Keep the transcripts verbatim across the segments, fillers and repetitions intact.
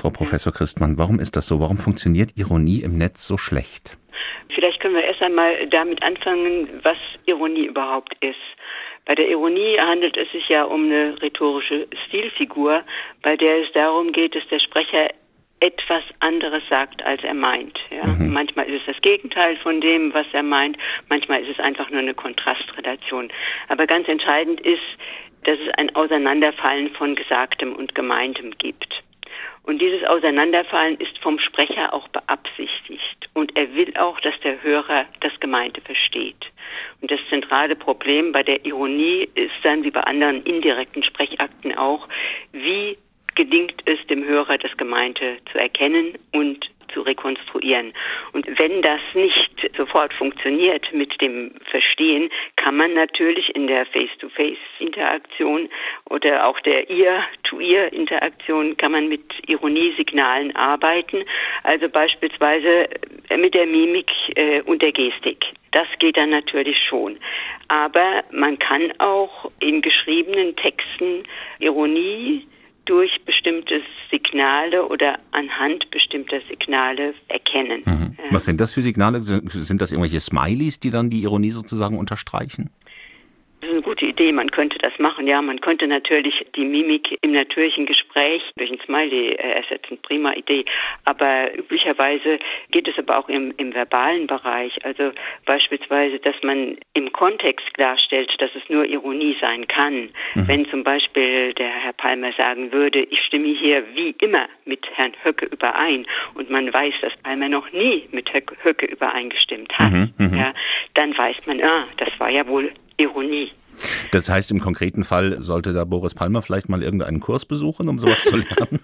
Frau Professor Christmann. Warum ist das so? Warum funktioniert Ironie im Netz so schlecht? Vielleicht können wir erst einmal damit anfangen, was Ironie überhaupt ist. Bei der Ironie handelt es sich ja um eine rhetorische Stilfigur, bei der es darum geht, dass der Sprecher etwas anderes sagt, als er meint. Ja? Mhm. Manchmal ist es das Gegenteil von dem, was er meint. Manchmal ist es einfach nur eine Kontrastrelation. Aber ganz entscheidend ist, dass es ein Auseinanderfallen von Gesagtem und Gemeintem gibt. Und dieses Auseinanderfallen ist vom Sprecher auch beabsichtigt. Und er will auch, dass der Hörer das Gemeinte versteht. Und das zentrale Problem bei der Ironie ist dann, wie bei anderen indirekten Sprechakten auch, wie gelingt es dem Hörer, das Gemeinte zu erkennen und zu rekonstruieren. Und wenn das nicht sofort funktioniert mit dem Verstehen, kann man natürlich in der Face-to-Face-Interaktion oder auch der Ear-to-Ear-Interaktion kann man mit Ironiesignalen arbeiten, also beispielsweise mit der Mimik äh, und der Gestik. Das geht dann natürlich schon. Aber man kann auch in geschriebenen Texten Ironie durch bestimmte Signale oder anhand bestimmter Signale erkennen. Mhm. Was sind das für Signale? Sind das irgendwelche Smileys, die dann die Ironie sozusagen unterstreichen? Das ist eine gute Idee, man könnte das machen. Ja, man könnte natürlich die Mimik im natürlichen Gespräch durch ein Smiley ersetzen. Prima Idee. Aber üblicherweise geht es aber auch im, im verbalen Bereich. Also beispielsweise, dass man im Kontext klarstellt, dass es nur Ironie sein kann. Mhm. Wenn zum Beispiel der Herr Palmer sagen würde, ich stimme hier wie immer mit Herrn Höcke überein und man weiß, dass Palmer noch nie mit Höcke übereingestimmt hat, mhm, ja, dann weiß man, ah, das war ja wohl Ironie. Das heißt, im konkreten Fall sollte da Boris Palmer vielleicht mal irgendeinen Kurs besuchen, um sowas zu lernen?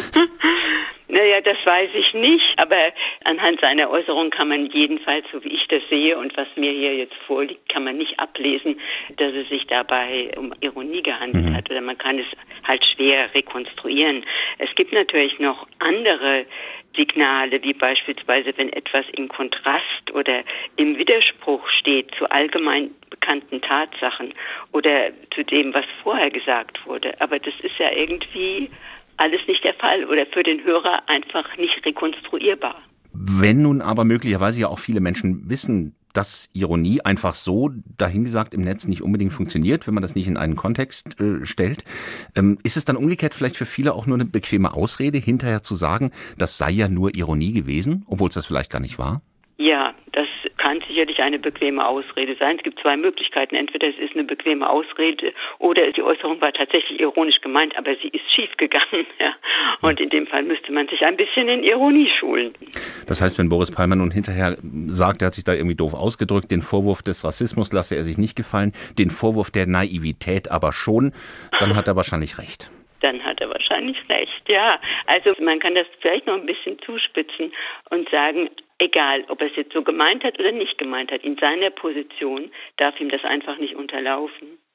Naja, das weiß ich nicht, aber anhand seiner Äußerung kann man jedenfalls, so wie ich das sehe und was mir hier jetzt vorliegt, kann man nicht ablesen, dass es sich dabei um Ironie gehandelt mhm. hat, oder man kann es halt schwer rekonstruieren. Es gibt natürlich noch andere Signale, wie beispielsweise, wenn etwas in Kontrast oder im Widerspruch steht zu allgemein bekannten Tatsachen oder zu dem, was vorher gesagt wurde. Aber das ist ja irgendwie alles nicht der Fall oder für den Hörer einfach nicht rekonstruierbar. Wenn nun aber möglicherweise ja auch viele Menschen wissen, dass Ironie einfach so, dahingesagt, im Netz nicht unbedingt funktioniert, wenn man das nicht in einen Kontext äh, stellt, ähm, ist es dann umgekehrt vielleicht für viele auch nur eine bequeme Ausrede, hinterher zu sagen, das sei ja nur Ironie gewesen, obwohl es das vielleicht gar nicht war? Ja, das kann sicherlich eine bequeme Ausrede sein. Es gibt zwei Möglichkeiten. Entweder es ist eine bequeme Ausrede oder die Äußerung war tatsächlich ironisch gemeint, aber sie ist schief gegangen. Ja. Und in dem Fall müsste man sich ein bisschen in Ironie schulen. Das heißt, wenn Boris Palmer nun hinterher sagt, er hat sich da irgendwie doof ausgedrückt, den Vorwurf des Rassismus lasse er sich nicht gefallen, den Vorwurf der Naivität aber schon, dann hat er wahrscheinlich recht. Dann hat er wahrscheinlich recht, ja. Also man kann das vielleicht noch ein bisschen zuspitzen und sagen, egal, ob er es jetzt so gemeint hat oder nicht gemeint hat, in seiner Position darf ihm das einfach nicht unterlaufen.